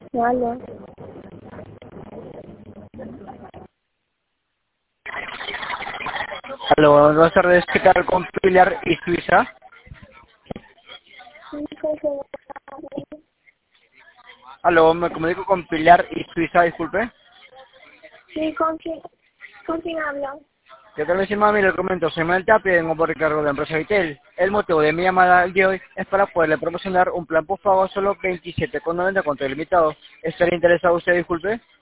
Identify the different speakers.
Speaker 1: Vale.
Speaker 2: Aló, buenas tardes, ¿qué tal con Pilar y Suiza?
Speaker 1: Sí, pues,
Speaker 2: Aló, me comunico con Pilar y Suiza, disculpe.
Speaker 1: sí, ¿con quién hablo?
Speaker 2: ¿Qué tal, mi mami? Le comento, soy Manuel Tapia, vengo por Ricardo de la empresa Vitel. El motivo de mi llamada el día de hoy es para poderle proporcionar un plan postpago solo 27,90 con todo ilimitado. ¿Estaría interesado usted, disculpe?